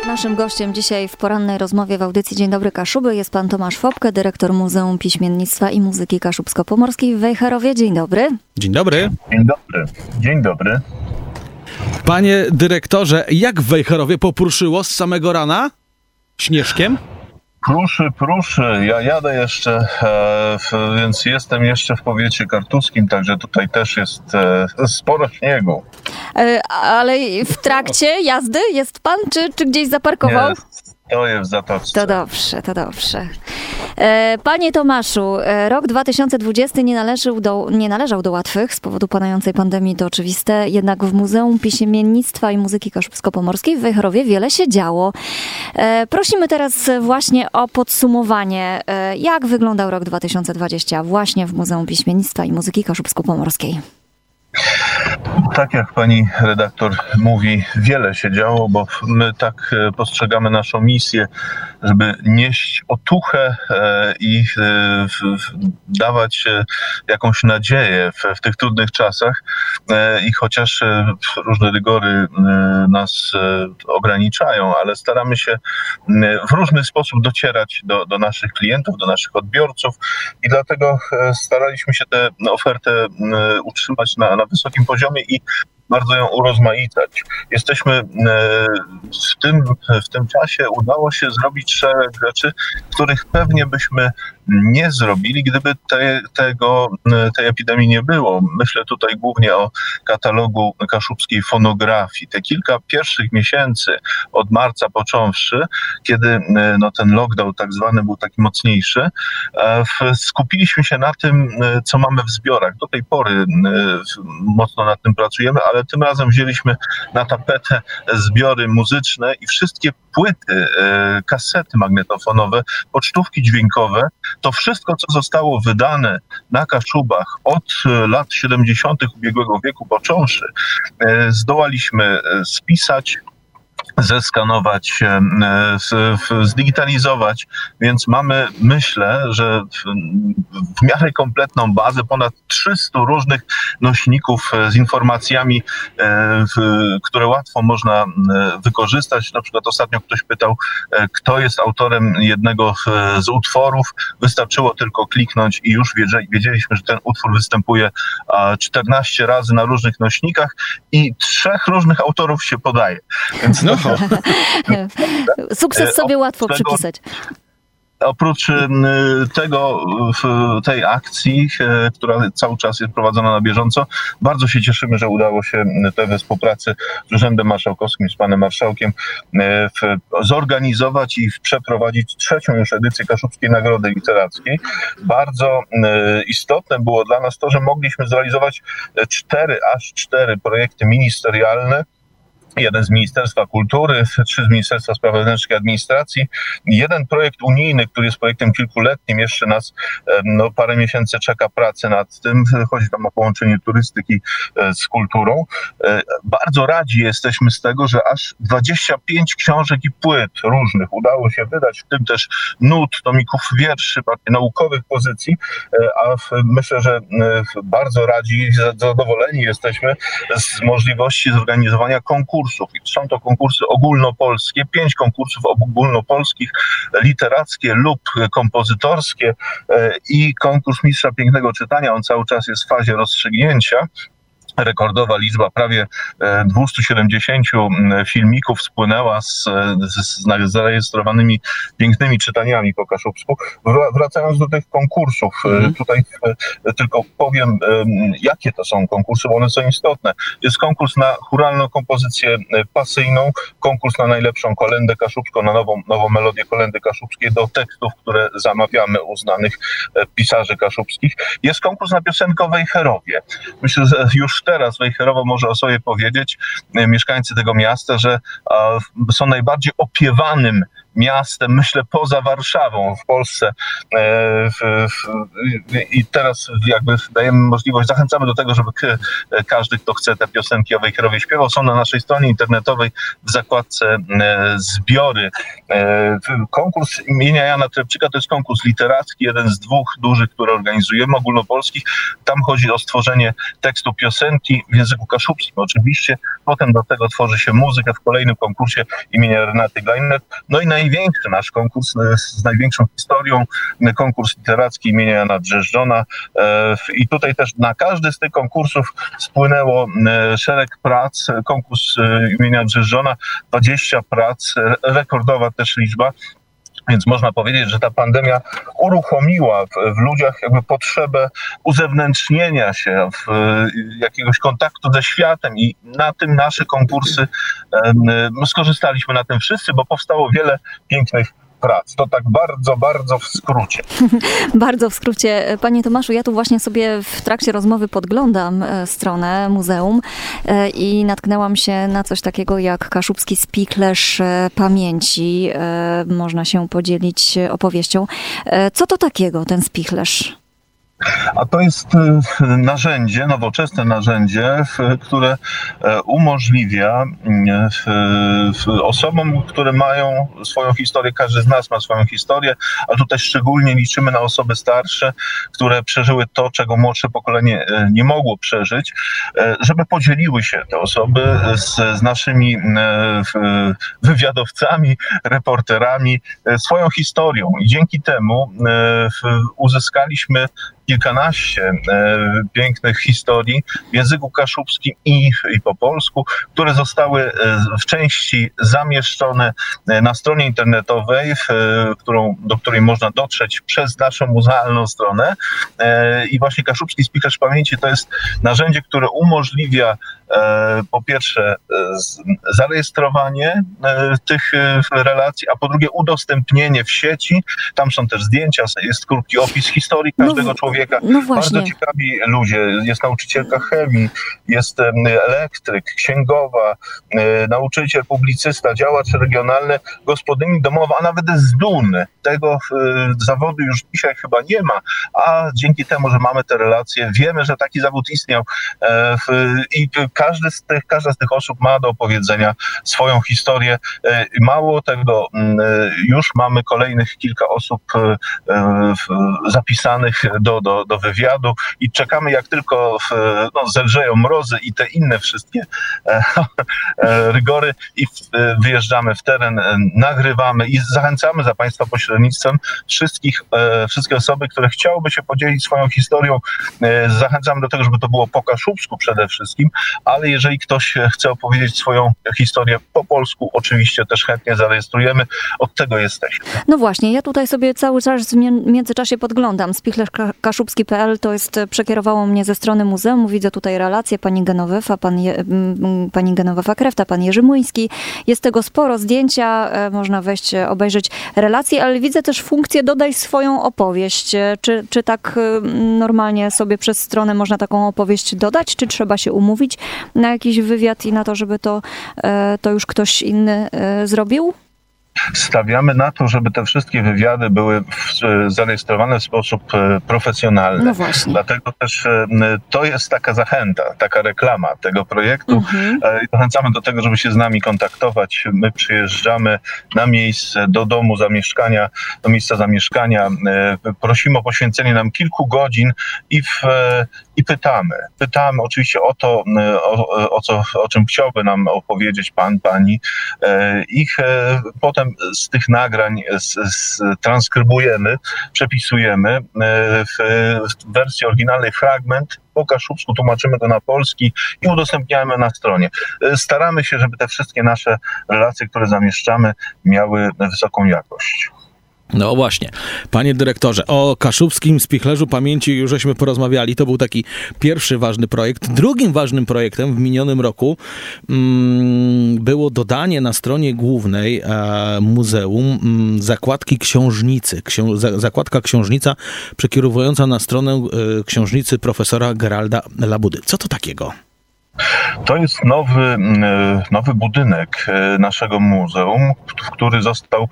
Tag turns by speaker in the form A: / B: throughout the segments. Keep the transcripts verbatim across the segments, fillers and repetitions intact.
A: Naszym gościem dzisiaj w porannej rozmowie w audycji Dzień Dobry Kaszuby jest pan Tomasz Fopke, dyrektor Muzeum Piśmiennictwa i Muzyki Kaszubsko-Pomorskiej w Wejherowie. Dzień dobry.
B: Dzień dobry.
C: Dzień dobry. Dzień dobry.
B: Panie dyrektorze, jak w Wejherowie popruszyło z samego rana? Śnieżkiem?
C: Pruszy, pruszy. Ja jadę jeszcze, e, w, więc jestem jeszcze w powiecie kartuskim, także tutaj też jest e, sporo śniegu.
A: E, ale w trakcie jazdy jest pan, czy, czy gdzieś zaparkował?
C: Nie, stoję w zatoczce.
A: To dobrze, to dobrze. E, Panie Tomaszu, e, rok dwa tysiące dwudziesty nie należał, do, nie należał do łatwych z powodu panającej pandemii, to oczywiste, jednak w Muzeum Piśmiennictwa i Muzyki Kaszubsko-Pomorskiej w Wejherowie wiele się działo. E, prosimy teraz właśnie o podsumowanie, e, jak wyglądał rok dwa tysiące dwudziesty właśnie w Muzeum Piśmiennictwa i Muzyki Kaszubsko-Pomorskiej.
C: Tak jak pani redaktor mówi, wiele się działo, bo my tak postrzegamy naszą misję, żeby nieść otuchę i dawać jakąś nadzieję w, w tych trudnych czasach. I chociaż różne rygory nas ograniczają, ale staramy się w różny sposób docierać do, do naszych klientów, do naszych odbiorców i dlatego staraliśmy się tę ofertę utrzymać na, na wysokim poziomie i bardzo ją urozmaicać. Jesteśmy w tym, w tym czasie udało się zrobić szereg rzeczy, których pewnie byśmy nie zrobili, gdyby te, tego, tej epidemii nie było. Myślę tutaj głównie o katalogu kaszubskiej fonografii. Te kilka pierwszych miesięcy, od marca począwszy, kiedy no, ten lockdown tak zwany był taki mocniejszy, skupiliśmy się na tym, co mamy w zbiorach. Do tej pory mocno nad tym pracujemy, ale tym razem wzięliśmy na tapetę zbiory muzyczne i wszystkie płyty, kasety magnetofonowe, pocztówki dźwiękowe, to wszystko, co zostało wydane na Kaszubach od lat siedemdziesiątych ubiegłego wieku począwszy, zdołaliśmy spisać, zeskanować, zdigitalizować, więc mamy, myślę, że w miarę kompletną bazę ponad trzystu różnych nośników z informacjami, które łatwo można wykorzystać. Na przykład ostatnio ktoś pytał, kto jest autorem jednego z utworów. Wystarczyło tylko kliknąć i już wiedzieliśmy, że ten utwór występuje czternaście razy na różnych nośnikach i trzech różnych autorów się podaje. Więc no.
A: Sukces sobie łatwo
C: tego,
A: przypisać.
C: Oprócz tego, tej akcji, która cały czas jest prowadzona na bieżąco, bardzo się cieszymy, że udało się we współpracy z Urzędem Marszałkowskim, z panem marszałkiem zorganizować i przeprowadzić trzecią już edycję Kaszubskiej Nagrody Literackiej. Bardzo istotne było dla nas to, że mogliśmy zrealizować cztery, aż cztery projekty ministerialne. Jeden z Ministerstwa Kultury, trzy z Ministerstwa Spraw Wewnętrznych i Administracji, jeden projekt unijny, który jest projektem kilkuletnim, jeszcze nas no, parę miesięcy czeka pracy nad tym, chodzi tam o połączenie turystyki z kulturą. Bardzo radzi jesteśmy z tego, że aż dwadzieścia pięć książek i płyt różnych udało się wydać, w tym też nut, tomików wierszy, naukowych pozycji, a myślę, że bardzo radzi i zadowoleni jesteśmy z możliwości zorganizowania konkursu. Są to konkursy ogólnopolskie, pięć konkursów ogólnopolskich, literackie lub kompozytorskie i konkurs Mistrza Pięknego Czytania. On cały czas jest w fazie rozstrzygnięcia. Rekordowa liczba, prawie dwieście siedemdziesiąt filmików spłynęła z, z, z zarejestrowanymi pięknymi czytaniami po kaszubsku. Wracając do tych konkursów, mm. tutaj tylko powiem, jakie to są konkursy, bo one są istotne. Jest konkurs na chóralną kompozycję pasyjną, konkurs na najlepszą kolędę kaszubską, na nową, nową melodię kolendy kaszubskiej do tekstów, które zamawiamy u znanych pisarzy kaszubskich. Jest konkurs na piosenkę o Wejherowie. Myślę, że już teraz Wejherowo może o sobie powiedzieć, mieszkańcy tego miasta, że są najbardziej opiewanym miastem, myślę, poza Warszawą w Polsce. W, w, I teraz jakby dajemy możliwość, zachęcamy do tego, żeby każdy, kto chce te piosenki o Wejherowie śpiewał. Są na naszej stronie internetowej w zakładce zbiory. Konkurs imienia Jana Trepczyka to jest konkurs literacki, jeden z dwóch dużych, które organizujemy, ogólnopolskich. Tam chodzi o stworzenie tekstu piosenki w języku kaszubskim oczywiście. Potem do tego tworzy się muzykę w kolejnym konkursie imienia Renaty Gleiner. No i największy nasz konkurs z największą historią, konkurs literacki imienia Jana Drzeżdżona. I tutaj też na każdy z tych konkursów spłynęło szereg prac. Konkurs imienia Drzeżdżona, dwadzieścia prac, rekordowa też liczba. Więc można powiedzieć, że ta pandemia uruchomiła w, w ludziach jakby potrzebę uzewnętrznienia się, w, jakiegoś kontaktu ze światem i na tym nasze konkursy um, skorzystaliśmy na tym wszyscy, bo powstało wiele pięknych prac. To tak bardzo, bardzo w skrócie.
A: Bardzo w skrócie. Panie Tomaszu, ja tu właśnie sobie w trakcie rozmowy podglądam stronę muzeum i natknęłam się na coś takiego jak Kaszubski Spichlerz Pamięci. Można się podzielić opowieścią. Co to takiego, ten spichlerz?
C: A to jest narzędzie, nowoczesne narzędzie, które umożliwia osobom, które mają swoją historię, każdy z nas ma swoją historię, a tutaj szczególnie liczymy na osoby starsze, które przeżyły to, czego młodsze pokolenie nie mogło przeżyć, żeby podzieliły się te osoby z, z naszymi wywiadowcami, reporterami swoją historią. I dzięki temu uzyskaliśmy kilkanaście e, pięknych historii w języku kaszubskim i, i po polsku, które zostały e, w części zamieszczone e, na stronie internetowej, w, e, którą, do której można dotrzeć przez naszą muzealną stronę. E, I właśnie Kaszubski Spichlerz Pamięci to jest narzędzie, które umożliwia e, po pierwsze e, z, zarejestrowanie e, tych e, relacji, a po drugie udostępnienie w sieci. Tam są też zdjęcia, jest krótki opis historii każdego no, człowieka.
A: No
C: Bardzo ciekawi ludzie. Jest nauczycielka chemii, jest elektryk, księgowa, nauczyciel, publicysta, działacz regionalny, gospodyni domowa, a nawet z Duny. Tego zawodu już dzisiaj chyba nie ma, a dzięki temu, że mamy te relacje, wiemy, że taki zawód istniał i każdy z tych, każda z tych osób ma do opowiedzenia swoją historię. Mało tego, już mamy kolejnych kilka osób zapisanych do Do, do wywiadu i czekamy, jak tylko w, no, zelżeją mrozy i te inne wszystkie e, e, rygory i w, e, wyjeżdżamy w teren, e, nagrywamy i zachęcamy za Państwa pośrednictwem wszystkich, e, wszystkie osoby, które chciałyby się podzielić swoją historią. E, zachęcamy do tego, żeby to było po kaszubsku przede wszystkim, ale jeżeli ktoś chce opowiedzieć swoją historię po polsku, oczywiście też chętnie zarejestrujemy. Od tego jesteśmy.
A: No właśnie, ja tutaj sobie cały czas w międzyczasie podglądam. Spichlerz kaszubski kropka p l to jest, przekierowało mnie ze strony muzeum. Widzę tutaj relacje pani Genowefa, pan Je, pani Genowefa Krefta, pan Jerzy Młyński. Jest tego sporo, zdjęcia, można wejść, obejrzeć relacje, ale widzę też funkcję dodaj swoją opowieść. Czy, czy tak normalnie sobie przez stronę można taką opowieść dodać, czy trzeba się umówić na jakiś wywiad i na to, żeby to, to już ktoś inny zrobił?
C: Stawiamy na to, żeby te wszystkie wywiady były w, zarejestrowane w sposób profesjonalny.
A: No właśnie.
C: Dlatego też to jest taka zachęta, taka reklama tego projektu. Mhm. Zachęcamy do tego, żeby się z nami kontaktować. My przyjeżdżamy na miejsce, do domu zamieszkania, do miejsca zamieszkania. Prosimy o poświęcenie nam kilku godzin i, w, i pytamy. Pytamy oczywiście o to, o, o, co, o czym chciałby nam opowiedzieć pan, pani. Ich potem z tych nagrań z, z, transkrybujemy, przepisujemy w, w wersji oryginalnej fragment, po kaszubsku tłumaczymy go na polski i udostępniamy na stronie. Staramy się, żeby te wszystkie nasze relacje, które zamieszczamy, miały wysoką jakość.
B: No właśnie. Panie dyrektorze, o Kaszubskim Spichlerzu Pamięci już żeśmy porozmawiali. To był taki pierwszy ważny projekt. Drugim ważnym projektem w minionym roku mm, było dodanie na stronie głównej e, muzeum mm, zakładki książnicy. Ksią, za, zakładka książnica przekierowująca na stronę e, książnicy profesora Geralda Labudy. Co to takiego?
C: To jest nowy, nowy budynek naszego muzeum, który został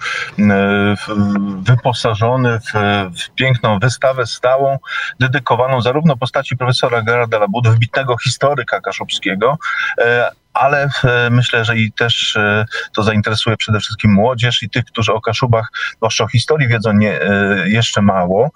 C: wyposażony w, w piękną wystawę stałą, dedykowaną zarówno postaci profesora Gerarda Labudy, wybitnego historyka kaszubskiego, ale myślę, że i też to zainteresuje przede wszystkim młodzież i tych, którzy o Kaszubach, zwłaszcza o historii wiedzą nie, jeszcze mało.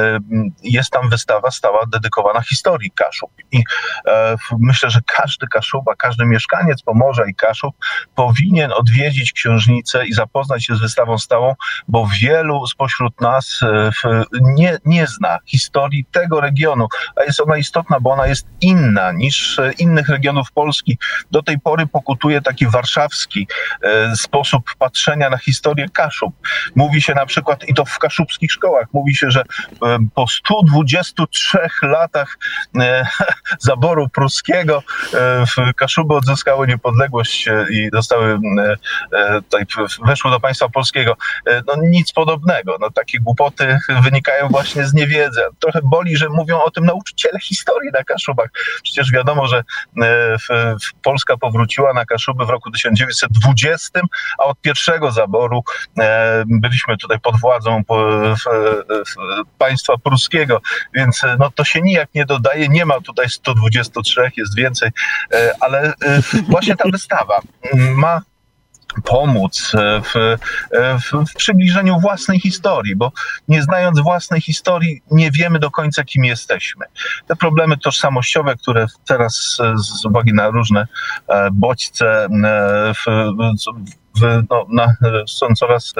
C: Jest tam wystawa stała dedykowana historii Kaszub i myślę, że każdy Kaszuba, każdy mieszkaniec Pomorza i Kaszub powinien odwiedzić książnicę i zapoznać się z wystawą stałą, bo wielu spośród nas nie, nie zna historii tego regionu, a jest ona istotna, bo ona jest inna niż innych regionów Polski. Do tej pory pokutuje taki warszawski e, sposób patrzenia na historię Kaszub. Mówi się na przykład, i to w kaszubskich szkołach, mówi się, że e, po stu dwudziestu trzech latach e, zaboru pruskiego e, Kaszuby odzyskały niepodległość e, i zostały e, tutaj weszły do państwa polskiego. E, no nic podobnego. No, takie głupoty wynikają właśnie z niewiedzy. Trochę boli, że mówią o tym nauczyciele historii na Kaszubach. Przecież wiadomo, że e, w, w Polska powróciła na Kaszuby w roku tysiąc dziewięćset dwudziestym, a od pierwszego zaboru e, byliśmy tutaj pod władzą po, w, w, państwa pruskiego, więc no, to się nijak nie dodaje, nie ma tutaj stu dwudziestu trzech, jest więcej, e, ale e, właśnie ta wystawa ma pomóc w, w, w przybliżeniu własnej historii, bo nie znając własnej historii nie wiemy do końca, kim jesteśmy. Te problemy tożsamościowe, które teraz z uwagi na różne bodźce w, w, no, na, są coraz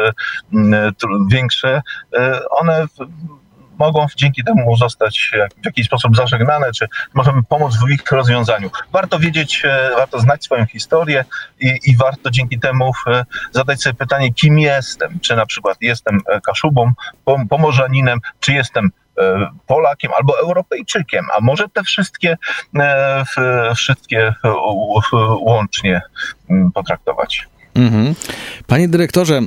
C: większe, one mogą dzięki temu zostać w jakiś sposób zażegnane, czy możemy pomóc w ich rozwiązaniu. Warto wiedzieć, warto znać swoją historię i, i warto dzięki temu zadać sobie pytanie, kim jestem. Czy na przykład jestem Kaszubą, Pomorzaninem, czy jestem Polakiem albo Europejczykiem, a może te wszystkie, wszystkie łącznie potraktować.
B: Mhm. Panie dyrektorze,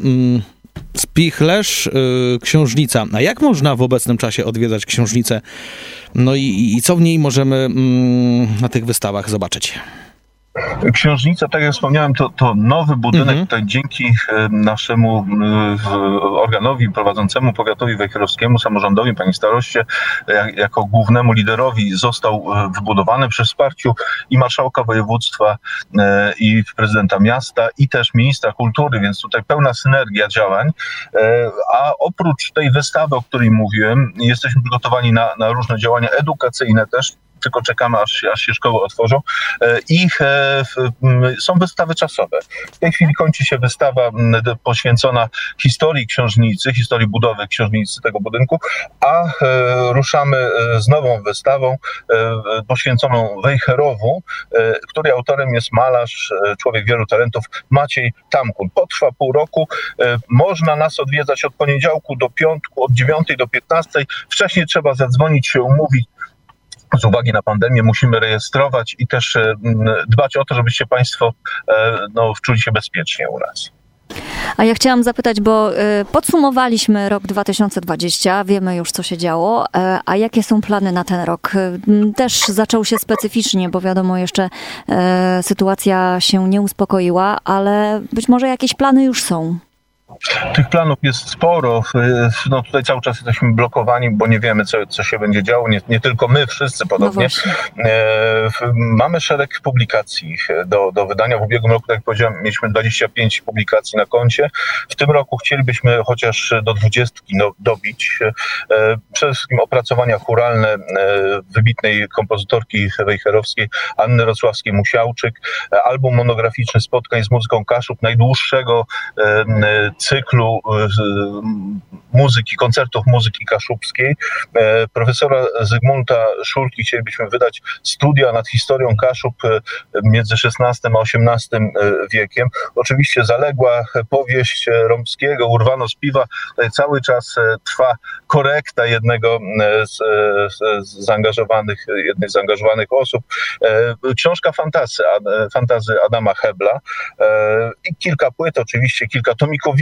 B: Spichlerz, yy, książnica. A jak można w obecnym czasie odwiedzać książnicę? No i, i co w niej możemy yy, na tych wystawach zobaczyć?
C: Książnica, tak jak wspomniałem, to, to nowy budynek, mhm. tutaj dzięki naszemu organowi prowadzącemu, powiatowi wejherowskiemu, samorządowi, panie staroście, jako głównemu liderowi został wybudowany przy wsparciu i marszałka województwa, i prezydenta miasta, i też ministra kultury, więc tutaj pełna synergia działań. A oprócz tej wystawy, o której mówiłem, jesteśmy przygotowani na, na różne działania edukacyjne też, tylko czekamy, aż, aż się szkoły otworzą. I są wystawy czasowe. W tej chwili kończy się wystawa poświęcona historii książnicy, historii budowy książnicy tego budynku, a ruszamy z nową wystawą poświęconą Wejherowu, której autorem jest malarz, człowiek wielu talentów, Maciej Tamkun. Potrwa pół roku. Można nas odwiedzać od poniedziałku do piątku, od dziewiątej do piętnastej. Wcześniej trzeba zadzwonić, się umówić. Z uwagi na pandemię musimy rejestrować i też dbać o to, żebyście państwo no, czuli się bezpiecznie u nas.
A: A ja chciałam zapytać, bo podsumowaliśmy rok dwa tysiące dwudziesty, wiemy już, co się działo, a jakie są plany na ten rok? Też zaczął się specyficznie, bo wiadomo, jeszcze sytuacja się nie uspokoiła, ale być może jakieś plany już są.
C: Tych planów jest sporo. No tutaj cały czas jesteśmy blokowani, bo nie wiemy, co, co się będzie działo. Nie, nie tylko my, wszyscy podobnie. No Mamy szereg publikacji do, do wydania. W ubiegłym roku, tak jak powiedziałem, mieliśmy dwadzieścia pięć publikacji na koncie. W tym roku chcielibyśmy chociaż do dwudziestki no, dobić. Przede wszystkim opracowania chóralne wybitnej kompozytorki wejherowskiej Anny Rosławskiej-Musiałczyk, album monograficzny spotkań z muzyką Kaszub, najdłuższego cyklu muzyki, koncertów muzyki kaszubskiej. Profesora Zygmunta Szulki chcielibyśmy wydać studia nad historią Kaszub między szesnastym a osiemnastym wiekiem. Oczywiście zaległa powieść Rąbskiego, Urwano z piwa. Tutaj cały czas trwa korekta jednego z, z zaangażowanych, jednej z zaangażowanych osób. Książka fantazy, fantazy Adama Hebla i kilka płyt, oczywiście kilka tomików wierszy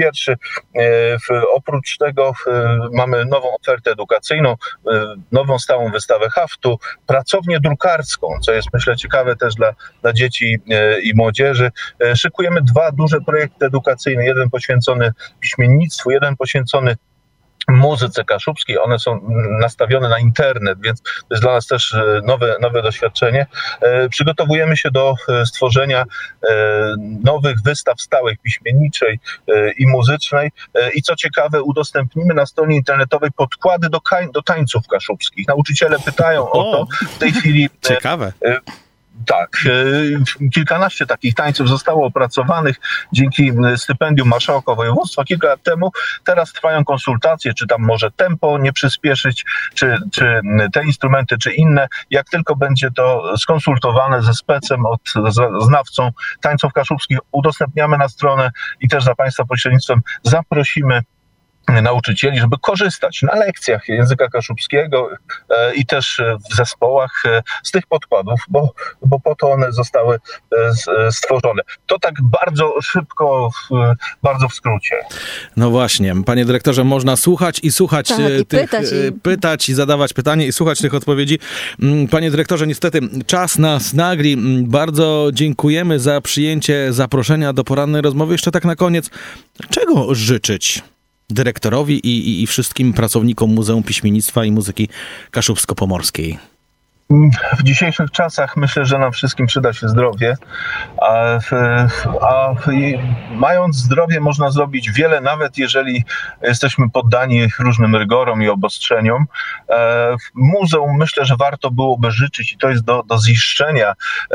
C: pierwszy. Oprócz tego mamy nową ofertę edukacyjną, nową stałą wystawę haftu, pracownię drukarską, co jest, myślę, ciekawe też dla, dla dzieci i młodzieży. Szykujemy dwa duże projekty edukacyjne, jeden poświęcony piśmiennictwu, jeden poświęcony muzyce kaszubskiej. One są nastawione na internet, więc to jest dla nas też nowe, nowe doświadczenie. Przygotowujemy się do stworzenia nowych wystaw stałych piśmienniczej i muzycznej i co ciekawe, udostępnimy na stronie internetowej podkłady do, kań, do tańców kaszubskich. Nauczyciele pytają o, o to. W tej chwili
B: ciekawe.
C: Tak, kilkanaście takich tańców zostało opracowanych dzięki stypendium marszałka województwa kilka lat temu. Teraz trwają konsultacje, czy tam może tempo nie przyspieszyć, czy, czy te instrumenty, czy inne. Jak tylko będzie to skonsultowane ze specem, od znawcą tańców kaszubskich, udostępniamy na stronę i też za Państwa pośrednictwem zaprosimy nauczycieli, żeby korzystać na lekcjach języka kaszubskiego e, i też w zespołach e, z tych podkładów, bo, bo po to one zostały e, stworzone. To tak bardzo szybko, w, bardzo w skrócie.
B: No właśnie, panie dyrektorze, można słuchać i słuchać
A: tak,
B: tych,
A: i pytać, i...
B: pytać i zadawać pytania i słuchać tych odpowiedzi. Panie dyrektorze, niestety czas nas nagli. Bardzo dziękujemy za przyjęcie zaproszenia do porannej rozmowy. Jeszcze tak na koniec, czego życzyć dyrektorowi i, i, i wszystkim pracownikom Muzeum Piśmiennictwa i Muzyki Kaszubsko-Pomorskiej?
C: W dzisiejszych czasach myślę, że nam wszystkim przyda się zdrowie, a, a mając zdrowie można zrobić wiele, nawet jeżeli jesteśmy poddani różnym rygorom i obostrzeniom. Muzeum myślę, że warto byłoby życzyć, i to jest do, do ziszczenia,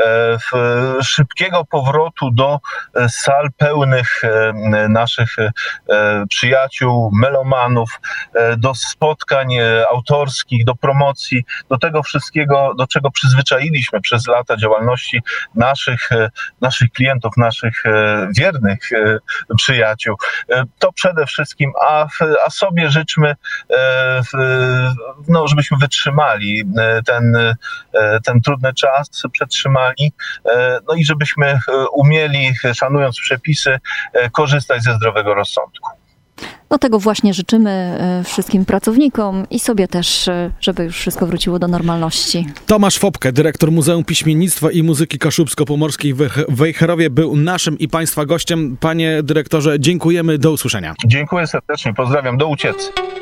C: szybkiego powrotu do sal pełnych naszych przyjaciół, melomanów, do spotkań autorskich, do promocji, do tego wszystkiego, do czego przyzwyczailiśmy przez lata działalności naszych, naszych klientów, naszych wiernych przyjaciół. To przede wszystkim, a, a sobie życzmy, no, żebyśmy wytrzymali ten, ten trudny czas, przetrzymali, no i żebyśmy umieli, szanując przepisy, korzystać ze zdrowego rozsądku.
A: No tego właśnie życzymy wszystkim pracownikom i sobie też, żeby już wszystko wróciło do normalności.
B: Tomasz Fopke, dyrektor Muzeum Piśmiennictwa i Muzyki Kaszubsko-Pomorskiej w Wejherowie, był naszym i Państwa gościem. Panie dyrektorze, dziękujemy, do usłyszenia.
C: Dziękuję serdecznie, pozdrawiam, do ucieczki.